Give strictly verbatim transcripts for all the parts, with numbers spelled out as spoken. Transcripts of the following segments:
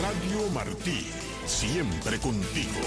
Radio Martí, siempre contigo.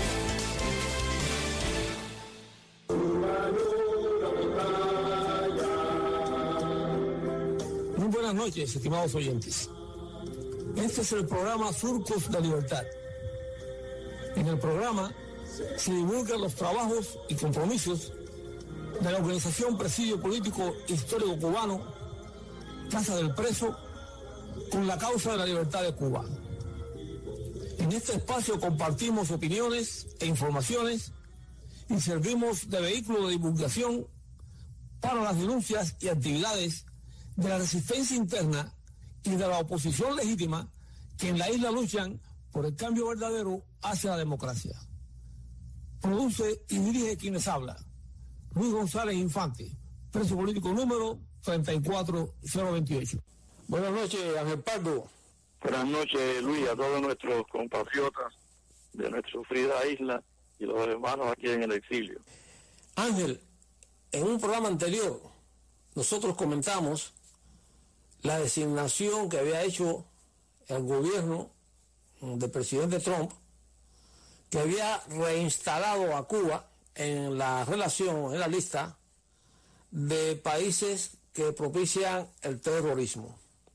Muy buenas noches, estimados oyentes. Este es el programa Surcos de Libertad. En el programa se divulgan los trabajos y compromisos de la organización Presidio Político Histórico Cubano, Casa del Preso, con la causa de la libertad de Cuba. En este espacio compartimos opiniones e informaciones y servimos de vehículo de divulgación para las denuncias y actividades de la resistencia interna y de la oposición legítima que en la isla luchan por el cambio verdadero hacia la democracia. Produce y dirige quienes habla Luis González Infante, preso político número treinta y cuatro cero veintiocho. Buenas noches, Ángel Pardo. Buenas noches, Luis, a todos nuestros compatriotas de nuestra sufrida isla y los hermanos aquí en el exilio. Ángel, en un programa anterior nosotros comentamos la designación que había hecho el gobierno del presidente Trump, que había reinstalado a Cuba en la relación, en la lista de países que propician el terrorismo.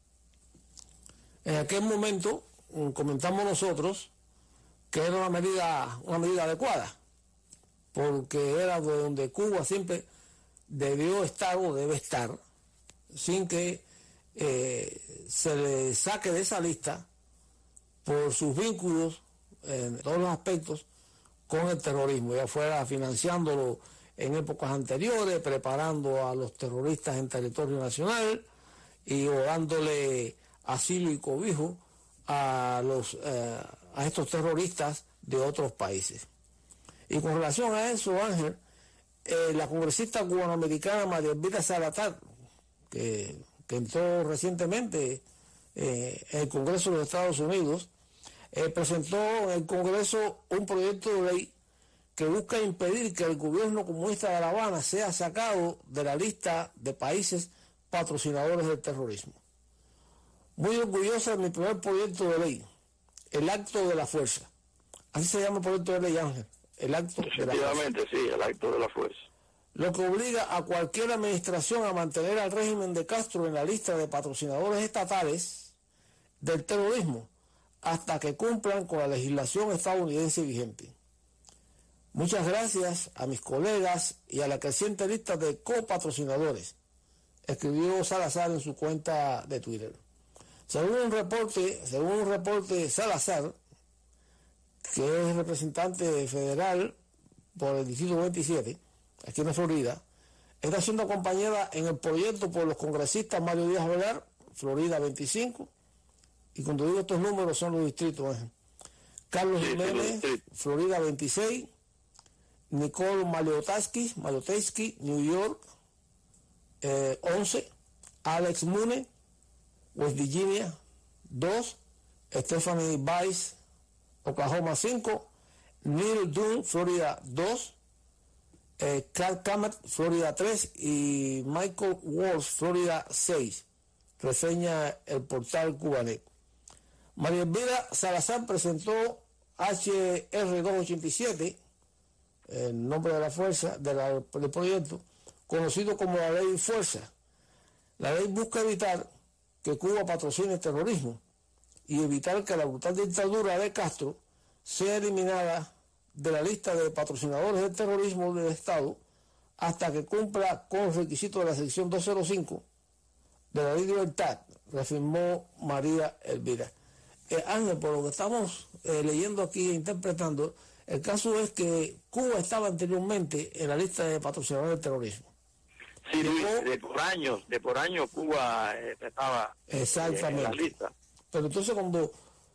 En aquel momento comentamos nosotros que era una medida, una medida adecuada, porque era de donde Cuba siempre debió estar o debe estar, sin que eh, se le saque de esa lista por sus vínculos en todos los aspectos con el terrorismo, ya fuera financiándolo en épocas anteriores, preparando a los terroristas en territorio nacional y o dándole asilo y cobijo a los eh, a estos terroristas de otros países. Y con relación a eso, Ángel, eh, la congresista cubanoamericana María Elvira Salazar, que, que entró recientemente eh, en el Congreso de los Estados Unidos, eh, presentó en el Congreso un proyecto de ley que busca impedir que el gobierno comunista de La Habana sea sacado de la lista de países patrocinadores del terrorismo. Muy orgullosa de mi primer proyecto de ley, el acto de la fuerza. Así se llama el proyecto de ley, Ángel, el acto de la fuerza. Efectivamente, sí, el acto de la fuerza. Lo que obliga a cualquier administración a mantener al régimen de Castro en la lista de patrocinadores estatales del terrorismo hasta que cumplan con la legislación estadounidense vigente. Muchas gracias a mis colegas y a la creciente lista de copatrocinadores, escribió Salazar en su cuenta de Twitter. Según un reporte, según un reporte de Salazar, que es representante federal por el Distrito veintisiete, aquí en la Florida, está siendo acompañada en el proyecto por los congresistas Mario Díaz Velar, Florida veinticinco, y cuando digo estos números son los distritos, ¿eh? Carlos Sí, Jiménez, sí, Florida veintiséis, Nicole Maliotaski, Maliotaski, New York, eh, once, Alex Mune, West Virginia, dos, Stephanie Bice, Oklahoma, cinco, Neil Dunn, Florida, dos, eh, Clark Camet, Florida, tres y Michael Walsh, Florida, seis. Reseña el portal Cubanet. María Elvira Salazar presentó H R doscientos ochenta y siete, el nombre de la fuerza de la, del proyecto, conocido como la Ley Fuerza. La ley busca evitar que Cuba patrocine el terrorismo y evitar que la brutal dictadura de Castro sea eliminada de la lista de patrocinadores del terrorismo del Estado hasta que cumpla con los requisitos de la sección doscientos cinco de la Ley de Libertad, reafirmó María Elvira. Eh, Ángel, por lo que estamos eh, leyendo aquí e interpretando, el caso es que Cuba estaba anteriormente en la lista de patrocinadores del terrorismo. Sí, Llegó, Luis, de por años, de por años Cuba eh, estaba exactamente. en la lista. Pero entonces cuando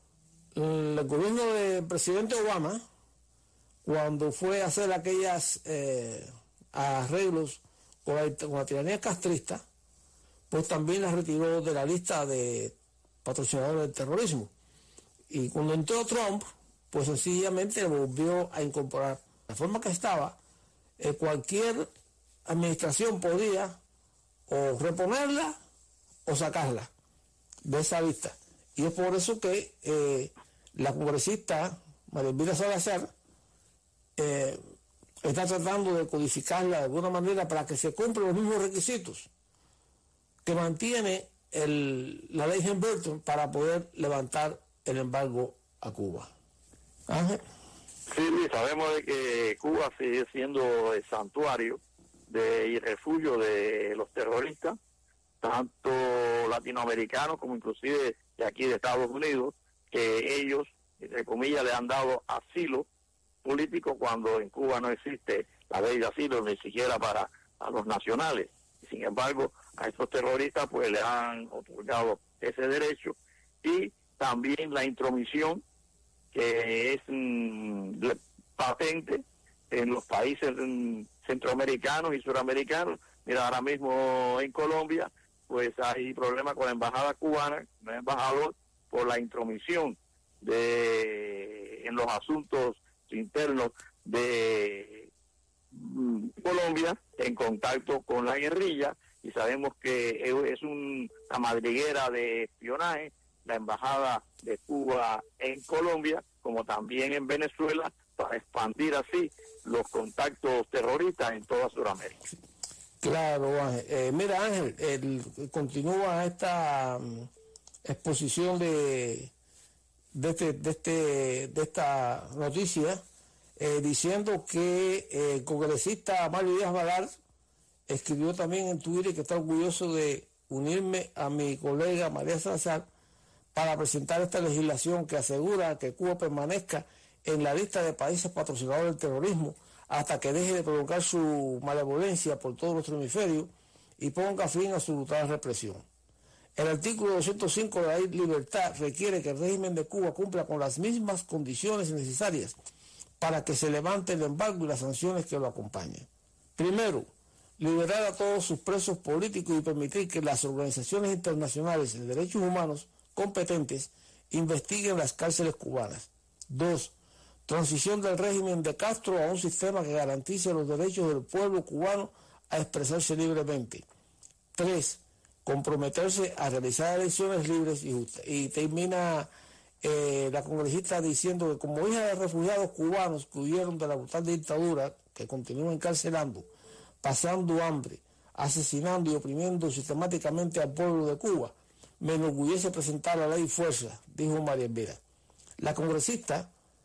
el gobierno del presidente Obama, cuando fue a hacer aquellas eh, arreglos con la, con la tiranía castrista, pues también la retiró de la lista de patrocinadores del terrorismo. Y cuando entró Trump, pues sencillamente volvió a incorporar. La forma que estaba, eh, cualquier administración podía o reponerla o sacarla de esa lista. Y es por eso que eh, La congresista María Elvira Salazar eh, está tratando de codificarla de alguna manera para que se cumplan los mismos requisitos que mantiene el, la ley Hamilton para poder levantar el embargo a Cuba. Ángel. Sí, Luis, sabemos de que Cuba sigue siendo el santuario de, y refugio de los terroristas, tanto latinoamericanos como inclusive de aquí de Estados Unidos, que ellos, entre comillas, le han dado asilo político cuando en Cuba no existe la ley de asilo ni siquiera para a los nacionales. Sin embargo, a estos terroristas pues le han otorgado ese derecho, y también la intromisión que es mmm, patente en los países mmm, centroamericanos y suramericanos. Mira, ahora mismo en Colombia pues hay problemas con la embajada cubana, el embajador, por la intromisión de en los asuntos internos de mmm, Colombia en contacto con la guerrilla, y sabemos que es un, una madriguera de espionaje la embajada de Cuba en Colombia, como también en Venezuela, para expandir así los contactos terroristas en toda Sudamérica. Claro, Ángel. Eh, mira, Ángel, el, continúa esta um, exposición de, de, este, de, este, de esta noticia eh, diciendo que eh, el congresista Mario Díaz Balart escribió también en Twitter que está orgulloso de unirme a mi colega María Salazar para presentar esta legislación que asegura que Cuba permanezca en la lista de países patrocinadores del terrorismo hasta que deje de provocar su malevolencia por todo nuestro hemisferio y ponga fin a su brutal represión. El artículo doscientos cinco de la Ley Libertad requiere que el régimen de Cuba cumpla con las mismas condiciones necesarias para que se levante el embargo y las sanciones que lo acompañan. Primero, liberar a todos sus presos políticos y permitir que las organizaciones internacionales de derechos humanos competentes investiguen las cárceles cubanas. Dos, transición del régimen de Castro a un sistema que garantice los derechos del pueblo cubano a expresarse libremente. Tres, comprometerse a realizar elecciones libres y justas. Y termina eh, la congresista diciendo que como hija de refugiados cubanos que huyeron de la brutal dictadura, que continúan encarcelando, pasando hambre, asesinando y oprimiendo sistemáticamente al pueblo de Cuba, me enorgullece presentar la ley fuerza, dijo María Elvira. La congresista,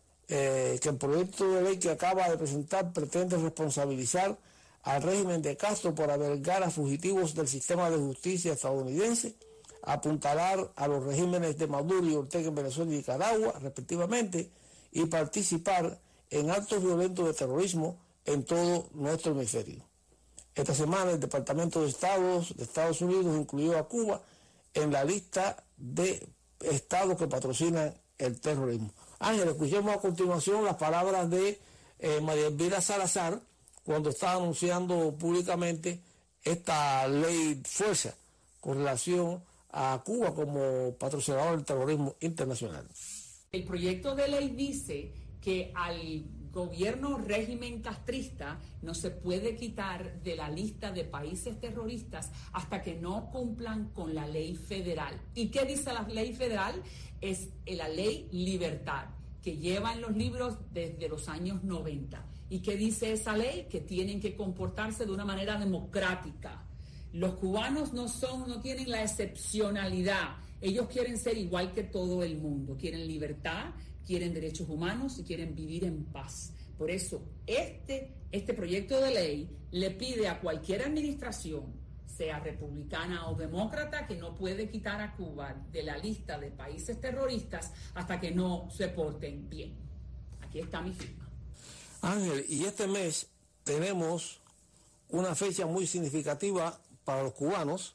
eh, que el proyecto de ley que acaba de presentar pretende responsabilizar al régimen de Castro por albergar a fugitivos del sistema de justicia estadounidense, apuntalar a los regímenes de Maduro y Ortega en Venezuela y Nicaragua, respectivamente, y participar en actos violentos de terrorismo en todo nuestro hemisferio. Esta semana el Departamento de Estado de Estados Unidos incluyó a Cuba en la lista de estados que patrocinan el terrorismo. Ángel, escuchemos a continuación las palabras de eh, María Elvira Salazar cuando está anunciando públicamente esta ley fuerza con relación a Cuba como patrocinador del terrorismo internacional. El proyecto de ley dice que al gobierno régimen castrista no se puede quitar de la lista de países terroristas hasta que no cumplan con la ley federal. ¿Y qué dice la ley federal? Es la ley Libertad, que lleva en los libros desde los años noventa. ¿Y qué dice esa ley? Que tienen que comportarse de una manera democrática. Los cubanos no son, no tienen la excepcionalidad. Ellos quieren ser igual que todo el mundo. Quieren libertad, quieren derechos humanos y quieren vivir en paz. Por eso, este, este proyecto de ley le pide a cualquier administración, sea republicana o demócrata, que no puede quitar a Cuba de la lista de países terroristas hasta que no se porten bien. Aquí está mi firma. Ángel, y este mes tenemos una fecha muy significativa para los cubanos,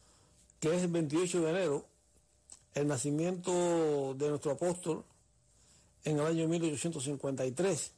que es el veintiocho de enero, el nacimiento de nuestro apóstol en el año mil ochocientos cincuenta y tres.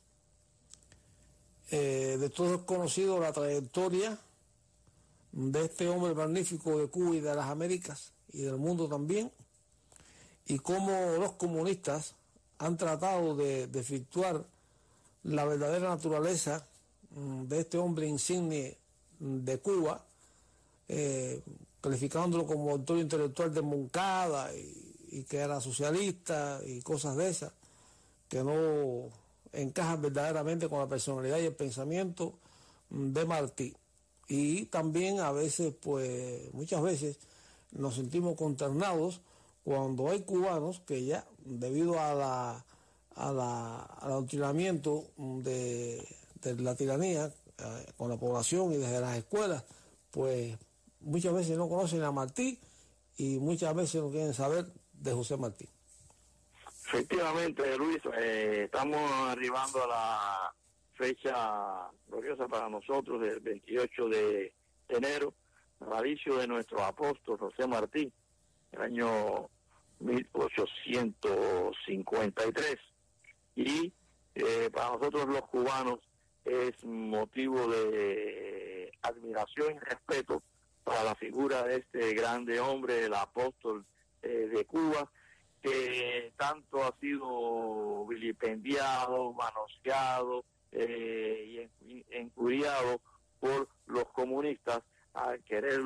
Eh, de todos es conocido la trayectoria de este hombre magnífico de Cuba y de las Américas y del mundo también, y cómo los comunistas han tratado de desvirtuar la verdadera naturaleza de este hombre insigne de Cuba, eh, calificándolo como autor intelectual de Moncada y, y que era socialista y cosas de esas, que no encajan verdaderamente con la personalidad y el pensamiento de Martí. Y también a veces, pues, muchas veces nos sentimos consternados cuando hay cubanos que ya, debido a la, a la, al adoctrinamiento de, de la tiranía eh, con la población y desde las escuelas, pues muchas veces no conocen a Martí y muchas veces no quieren saber de José Martí. Efectivamente, Luis, eh, estamos arribando a la fecha gloriosa para nosotros del veintiocho de enero, natalicio de nuestro apóstol José Martí, el año mil ochocientos cincuenta y tres. Y eh, para nosotros los cubanos es motivo de admiración y respeto para la figura de este grande hombre, el apóstol eh, de Cuba, que tanto ha sido vilipendiado, manoseado eh, y encuriado por los comunistas al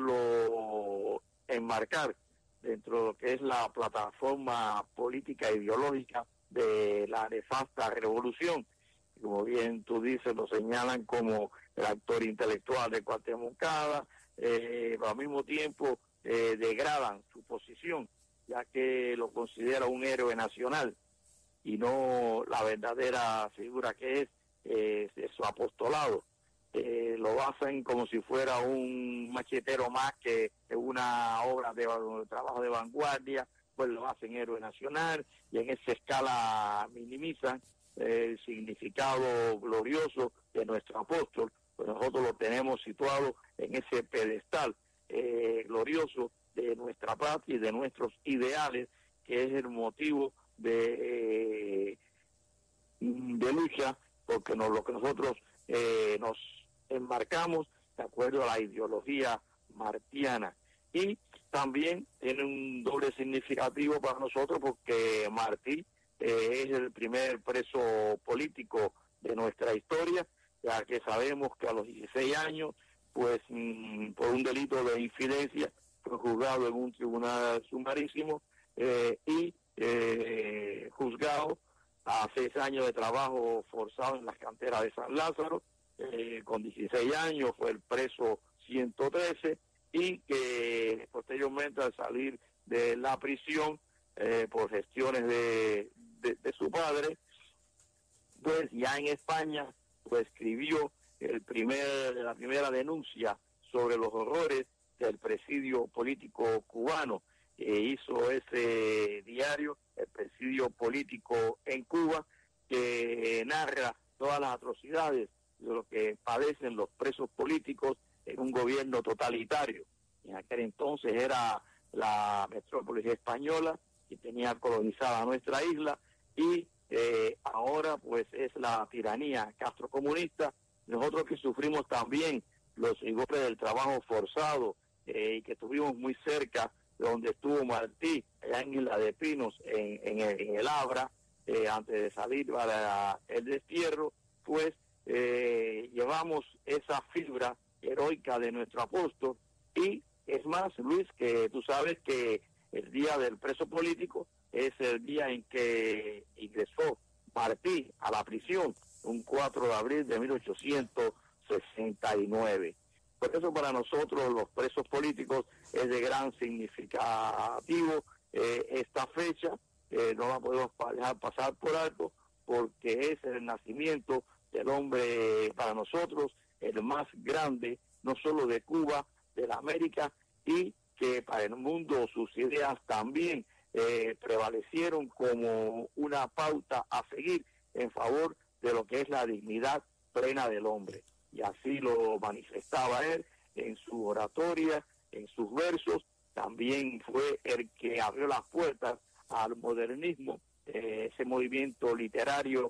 quererlo enmarcar dentro de lo que es la plataforma política e ideológica de la nefasta revolución. Como bien tú dices, lo señalan como el actor intelectual de Cuartel Moncada, eh, pero al mismo tiempo eh, degradan su posición, ya que lo considera un héroe nacional y no la verdadera figura que es, eh, es su apostolado. Eh, lo basan como si fuera un machetero más que una obra de, de trabajo de vanguardia, pues lo hacen héroe nacional y en esa escala minimizan eh, el significado glorioso de nuestro apóstol, pues nosotros lo tenemos situado en ese pedestal eh, glorioso de nuestra patria y de nuestros ideales, que es el motivo de, eh, de lucha, porque no, lo que nosotros eh, nos enmarcamos de acuerdo a la ideología martiana. Y también tiene un doble significativo para nosotros porque Martí eh, es el primer preso político de nuestra historia, ya que sabemos que a los dieciséis años, pues mmm, por un delito de infidencia, fue juzgado en un tribunal sumarísimo eh, y eh, juzgado a seis años de trabajo forzado en las canteras de San Lázaro. Eh, con dieciséis años fue el preso ciento trece y que posteriormente al salir de la prisión eh, por gestiones de, de, de su padre, pues ya en España pues escribió el primer, la primera denuncia sobre los horrores del presidio político cubano. Eh, hizo ese diario, el presidio político en Cuba, que narra todas las atrocidades de lo que padecen los presos políticos en un gobierno totalitario. En aquel entonces era la metrópolis española que tenía colonizada nuestra isla y eh, ahora pues es la tiranía castrocomunista. Nosotros que sufrimos también los rigores del trabajo forzado eh, y que estuvimos muy cerca de donde estuvo Martí, allá en Isla de Pinos, en, en, el, en el Abra, eh, antes de salir para el destierro, pues eh, llevamos esa fibra heroica de nuestro apóstol. Y es más, Luis, que tú sabes que el día del preso político es el día en que ingresó Martí a la prisión, un cuatro de abril de mil ochocientos sesenta y nueve. Por eso para nosotros los presos políticos es de gran significativo eh, esta fecha, eh, no la podemos dejar pasar por alto porque es el nacimiento del hombre para nosotros, el más grande, no solo de Cuba, de la América, y que para el mundo sus ideas también eh, prevalecieron como una pauta a seguir en favor de lo que es la dignidad plena del hombre. Y así lo manifestaba él en su oratoria, en sus versos. También fue el que abrió las puertas al modernismo, eh, ese movimiento literario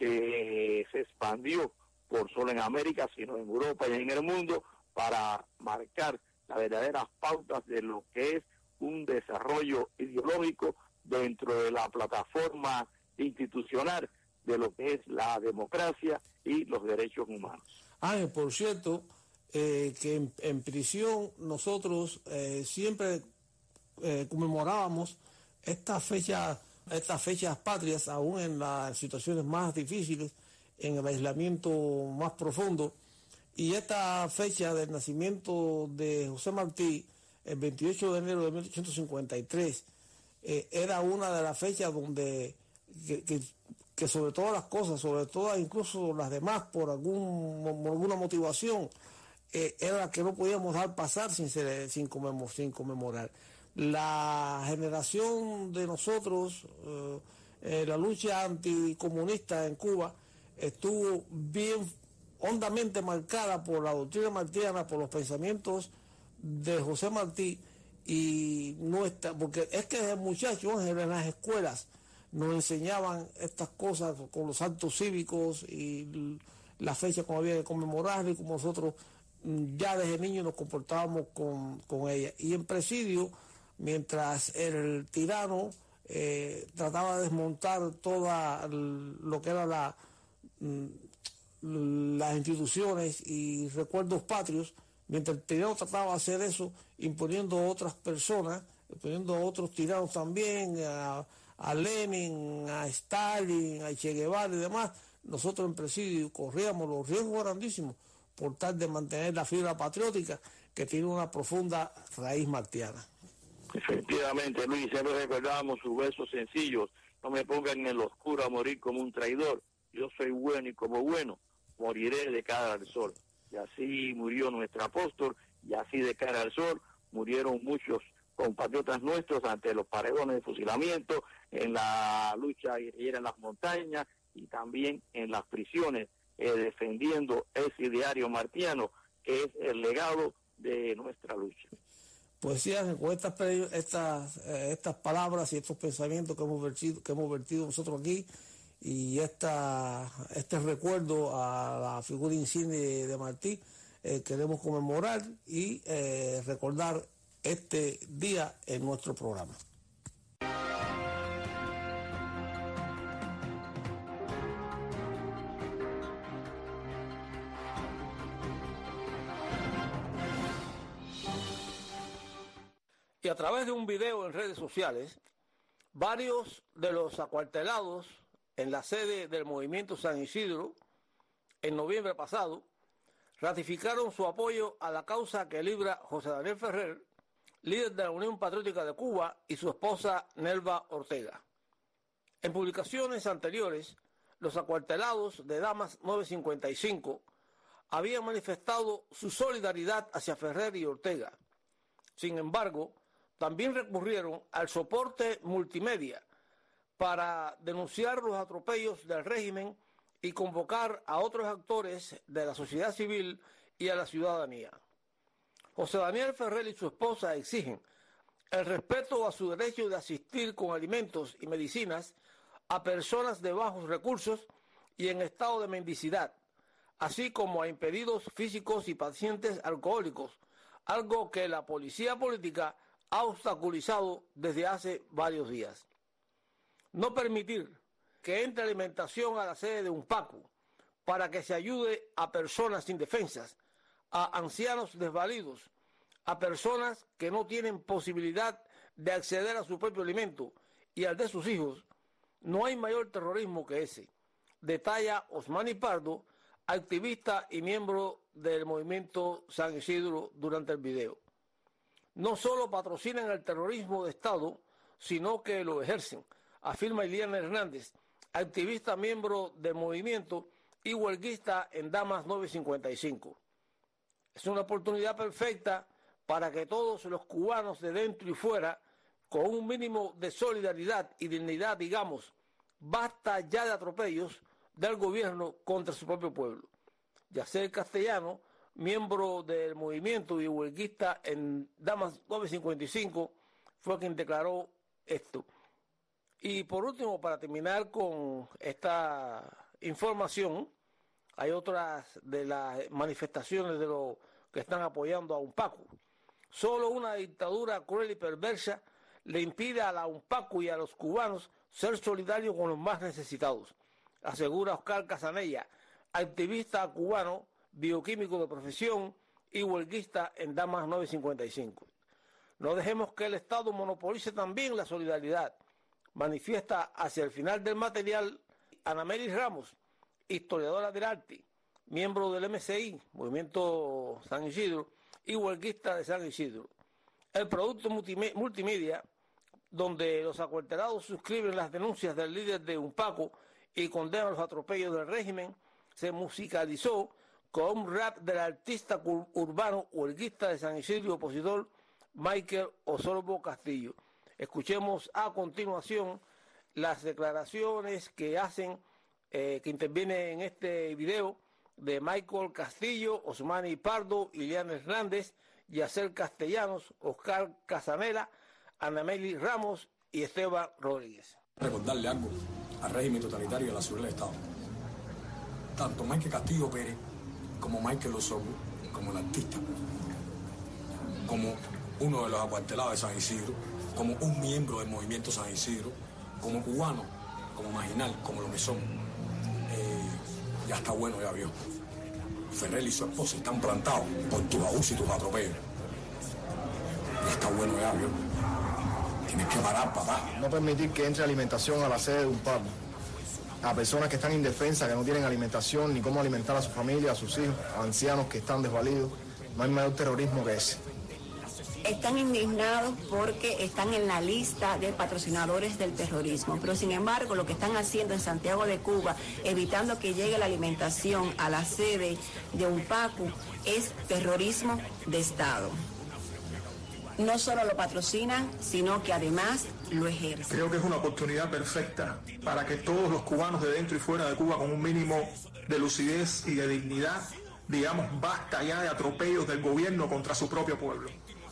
que se expandió por solo en América, sino en Europa y en el mundo, para marcar las verdaderas pautas de lo que es un desarrollo ideológico dentro de la plataforma institucional de lo que es la democracia y los derechos humanos. Ah, por cierto, eh, que en, en prisión nosotros eh, siempre eh, conmemorábamos Estas fechas, estas fechas patrias, aún en las situaciones más difíciles, en el aislamiento más profundo, y esta fecha del nacimiento de José Martí, el veintiocho de enero de mil ochocientos cincuenta y tres, eh, era una de las fechas donde, que, que, que sobre todas las cosas, sobre todas incluso las demás, por, algún, por alguna motivación, eh, era la que no podíamos dar pasar sin, ser, sin, conmemor, sin conmemorar. La generación de nosotros, eh, eh, la lucha anticomunista en Cuba, estuvo bien hondamente marcada por la doctrina martiana, por los pensamientos de José Martí, y no está, porque es que desde muchacho, Ángel, en las escuelas nos enseñaban estas cosas con los actos cívicos y la fecha como había que conmemorar, y como nosotros ya desde niños nos comportábamos con, con ella. Y en presidio, mientras el tirano eh, trataba de desmontar toda lo que era la las instituciones y recuerdos patrios, mientras el tirano trataba de hacer eso, imponiendo a otras personas, imponiendo a otros tiranos también, a, a Lenin, a Stalin, a Che Guevara y demás, nosotros en presidio corríamos los riesgos grandísimos por tal de mantener la fibra patriótica que tiene una profunda raíz martiana. Efectivamente, Luis, siempre recordábamos sus versos sencillos: no me pongan en el oscuro a morir como un traidor, yo soy bueno y como bueno moriré de cara al sol. Y así murió nuestro apóstol, y así de cara al sol murieron muchos compatriotas nuestros ante los paredones de fusilamiento, en la lucha guerrillera en las montañas y también en las prisiones, eh, defendiendo ese ideario martiano que es el legado de nuestra lucha. Pues sí, con estas, estas, eh, estas palabras y estos pensamientos que hemos vertido, que hemos vertido nosotros aquí, y esta, este recuerdo a la figura insignia de, de Martí, eh, queremos conmemorar y eh, recordar este día en nuestro programa. Y a través de un video en redes sociales, varios de los acuartelados en la sede del Movimiento San Isidro, en noviembre pasado, ratificaron su apoyo a la causa que libra José Daniel Ferrer, líder de la Unión Patriótica de Cuba, y su esposa Nelva Ortega. En publicaciones anteriores, los acuartelados de Damas novecientos cincuenta y cinco habían manifestado su solidaridad hacia Ferrer y Ortega. Sin embargo, también recurrieron al soporte multimedia para denunciar los atropellos del régimen y convocar a otros actores de la sociedad civil y a la ciudadanía. José Daniel Ferrer y su esposa exigen el respeto a su derecho de asistir con alimentos y medicinas a personas de bajos recursos y en estado de mendicidad, así como a impedidos físicos y pacientes alcohólicos, algo que la policía política ha obstaculizado desde hace varios días. No permitir que entre alimentación a la sede de UNPACU para que se ayude a personas indefensas, a ancianos desvalidos, a personas que no tienen posibilidad de acceder a su propio alimento y al de sus hijos. No hay mayor terrorismo que ese, detalla Osmani Pardo, activista y miembro del Movimiento San Isidro, durante el video. No solo patrocinan el terrorismo de Estado, sino que lo ejercen, afirma Iliana Hernández, activista miembro del movimiento y huelguista en Damas novecientos cincuenta y cinco. Es una oportunidad perfecta para que todos los cubanos de dentro y fuera, con un mínimo de solidaridad y dignidad, digamos, basta ya de atropellos del gobierno contra su propio pueblo. Yacer Castellano, miembro del movimiento y huelguista en Damas novecientos cincuenta y cinco, fue quien declaró esto. Y por último, para terminar con esta información, hay otras de las manifestaciones de los que están apoyando a UNPACU. Solo una dictadura cruel y perversa le impide a la UNPACU y a los cubanos ser solidarios con los más necesitados, asegura Oscar Casanella, activista cubano, bioquímico de profesión y huelguista en Damas novecientos cincuenta y cinco. No dejemos que el Estado monopolice también la solidaridad. Manifiesta hacia el final del material Anamelis Ramos, historiadora del arte, miembro del M C I, Movimiento San Isidro, y huelguista de San Isidro. El producto multimedia, donde los acuartelados suscriben las denuncias del líder de UNPACO y condenan los atropellos del régimen, se musicalizó con un rap del artista urbano huelguista de San Isidro y opositor Michael Osorbo Castillo. Escuchemos a continuación las declaraciones que hacen, eh, que intervienen en este video de Michael Castillo, Osmani Pardo, Iliana Hernández, Yacer Castellanos, Oscar Casanela, Anamelis Ramos y Esteban Rodríguez. Recordarle algo al régimen totalitario de la seguridad del Estado. Tanto Michael Castillo Pérez, como Michael Osorbo, como el artista, como uno de los acuartelados de San Isidro, como un miembro del movimiento San Isidro, como cubano, como marginal, como lo que son. Eh, ya está bueno, ya vio. Ferrer y su esposa están plantados por tus abusos y tus atropellos. Ya está bueno, ya vio. Tienes que parar, papá. No permitir que entre alimentación a la sede de UNPACO. A personas que están indefensas, que no tienen alimentación, ni cómo alimentar a su familia, a sus hijos, a ancianos que están desvalidos. No hay mayor terrorismo que ese. Están indignados porque están en la lista de patrocinadores del terrorismo, pero sin embargo lo que están haciendo en Santiago de Cuba, evitando que llegue la alimentación a la sede de UNPACO, es terrorismo de Estado. No solo lo patrocinan, sino que además lo ejercen. Creo que es una oportunidad perfecta para que todos los cubanos de dentro y fuera de Cuba, con un mínimo de lucidez y de dignidad, digamos basta ya de atropellos del gobierno contra su propio pueblo.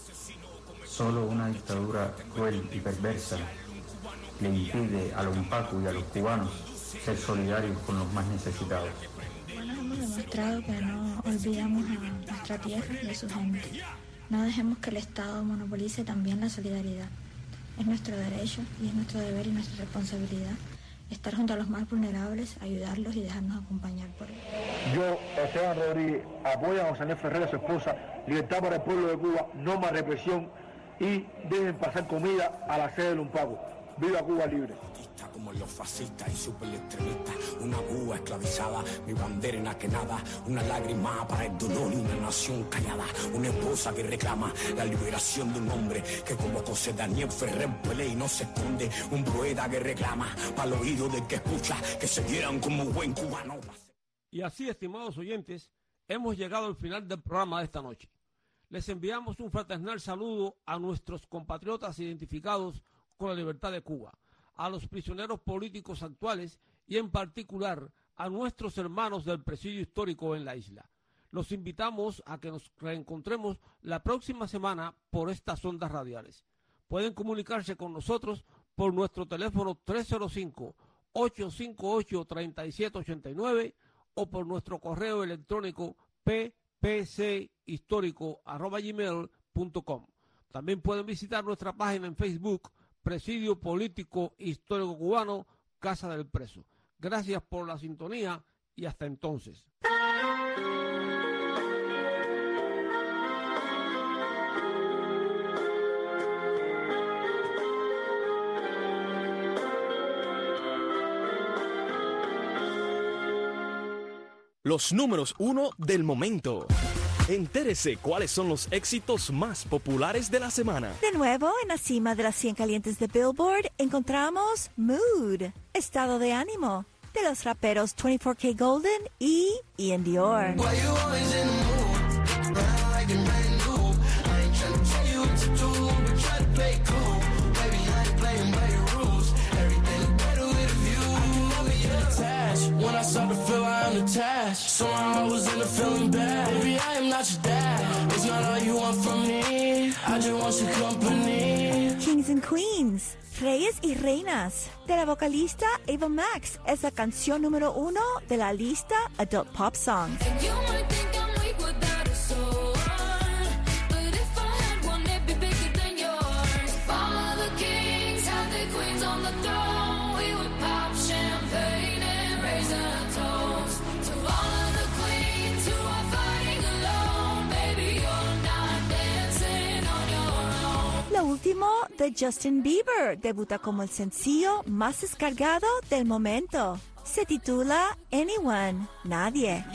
Solo una dictadura cruel y perversa le impide a los UNPACO y a los cubanos ser solidarios con los más necesitados. Bueno, hemos demostrado que no olvidamos a nuestra tierra y a su gente. No dejemos que el Estado monopolice también la solidaridad. Es nuestro derecho y es nuestro deber y nuestra responsabilidad estar junto a los más vulnerables, ayudarlos y dejarnos acompañar por ellos. Yo, Esteban Rodríguez, apoyo a José Ángel Ferrer y a su esposa, libertad para el pueblo de Cuba, no más represión y dejen pasar comida a la sede del UNPACO. ¡Viva Cuba libre! Como los fascistas y super extremistas, una Cuba esclavizada, mi bandera enajenada, una lágrima para el dolor y una nación callada, una esposa que reclama la liberación de un hombre que como José Daniel Ferrer pelea y no se esconde, un poeta que reclama para el oído del que escucha que se dieran como buen cubano. Y así, estimados oyentes, hemos llegado al final del programa de esta noche. Les enviamos un fraternal saludo a nuestros compatriotas identificados con la libertad de Cuba, a los prisioneros políticos actuales y en particular a nuestros hermanos del presidio histórico en la isla. Los invitamos a que nos reencontremos la próxima semana por estas ondas radiales. Pueden comunicarse con nosotros por nuestro teléfono tres cero cinco, ocho cinco ocho, tres siete ocho nueve o por nuestro correo electrónico p p c histórico arroba gmail punto com. También pueden visitar nuestra página en Facebook, Presidio Político Histórico Cubano, Casa del Preso. Gracias por la sintonía y hasta entonces. Los números uno del momento. Entérese cuáles son los éxitos más populares de la semana. De nuevo, en la cima de las cien calientes de Billboard, encontramos Mood, estado de ánimo, de los raperos veinticuatro K Golden y Ian Dior. When I start to feel I'm attached, somehow I was in a feeling bad. Baby, I am not your dad. It's not all you want from me. I just want your company. Kings and Queens, Reyes y Reinas, de la vocalista Ava Max, es la canción número uno de la lista Adult Pop Songs. You might think I'm weak without a soul, but if I had one, it'd be bigger than yours. All of the kings had their queens on the throne. We would pop champagne and raise a toast to all of the queens who are fighting alone. Baby, you're not dancing on your own. de Justin Bieber debuta como el sencillo más descargado del momento. Se titula Anyone, Nadie.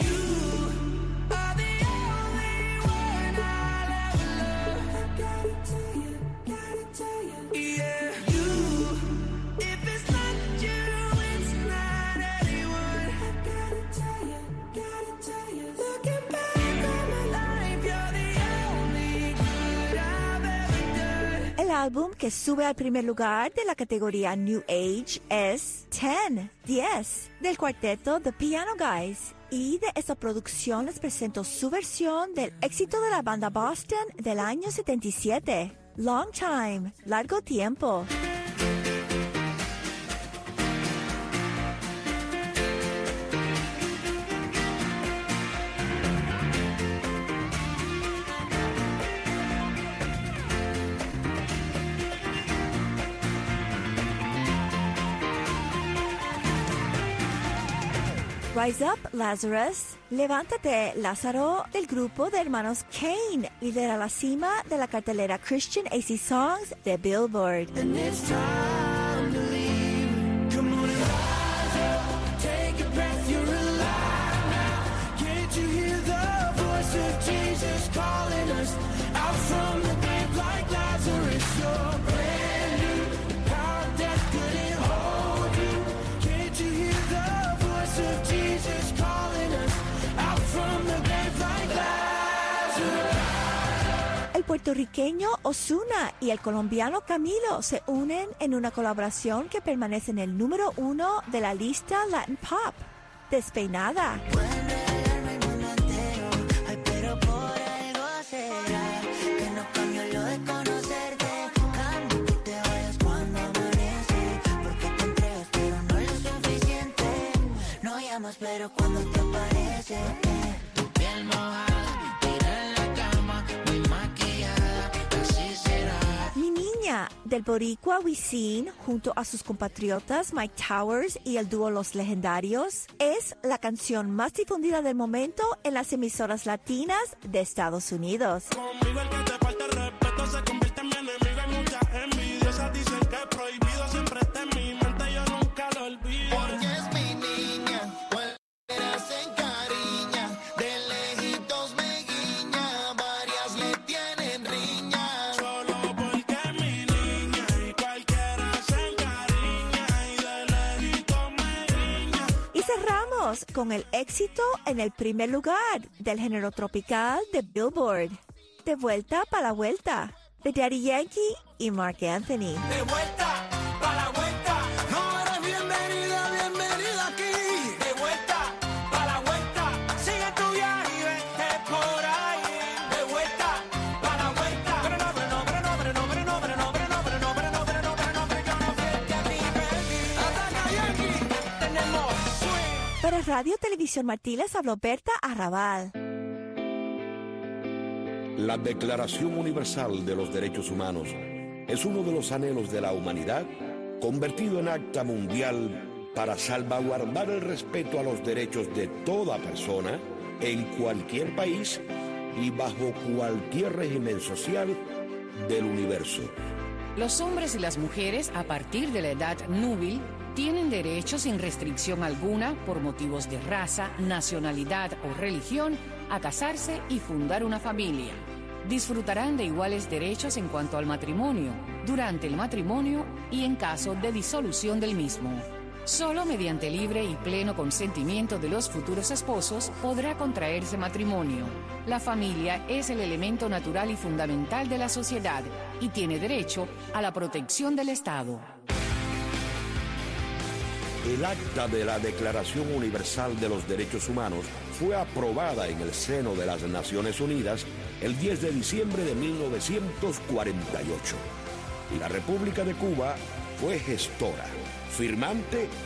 El álbum que sube al primer lugar de la categoría New Age es diez, diez, del cuarteto The Piano Guys. Y de esta producción les presento su versión del éxito de la banda Boston del año setenta y siete, Long Time, Largo Tiempo. Rise Up, Lazarus. Levántate, Lázaro, del grupo de hermanos Kane, lidera la cima de la cartelera Christian A C Songs de Billboard. El puertorriqueño Ozuna y el colombiano Camilo se unen en una colaboración que permanece en el número uno de la lista Latin Pop, Despeinada. Pero cuando te aparece, eh, tu piel mojada, tira en la cama, muy maquillada, así será. Mi niña, del boricua Wisin, junto a sus compatriotas Mike Towers y el dúo Los Legendarios, es la canción más difundida del momento en las emisoras latinas de Estados Unidos. Conmigo el que te falta el respeto se convierte en mi enemigo. Hay muchas envidiosas, dicen que es prohibido, siempre está en mi mente, yo nunca lo olvido. Porque es mi niña. Se encariña, de lejitos me guiña, varias le tienen riña. Solo porque es mi niña y cualquiera se encariña y de lejitos me guiña. Y cerramos con el éxito en el primer lugar del género tropical de Billboard. De vuelta para la vuelta, de Daddy Yankee y Mark Anthony. De vuelta para la vuelta, no eres bienvenida, bienvenida aquí. De vuelta para la vuelta, sigue tu viaje y vete por ahí. De vuelta para la vuelta, pero no, pero no, pero no, pero no, pero no, pero no, pero no, pero no, pero no, pero no, pero no, pero yo no frente a ti, baby. Ataca Yankee, tenemos swing. Para Radio Televisión Martí les habló Berta Arrabal. La Declaración Universal de los Derechos Humanos es uno de los anhelos de la humanidad convertido en acta mundial para salvaguardar el respeto a los derechos de toda persona en cualquier país y bajo cualquier régimen social del universo. Los hombres y las mujeres a partir de la edad núbil tienen derecho sin restricción alguna por motivos de raza, nacionalidad o religión a casarse y fundar una familia. Disfrutarán de iguales derechos en cuanto al matrimonio, durante el matrimonio y en caso de disolución del mismo. Solo mediante libre y pleno consentimiento de los futuros esposos podrá contraerse matrimonio. La familia es el elemento natural y fundamental de la sociedad y tiene derecho a la protección del Estado. El acta de la Declaración Universal de los Derechos Humanos fue aprobada en el seno de las Naciones Unidas el diez de diciembre de mil novecientos cuarenta y ocho. Y la República de Cuba fue gestora, firmante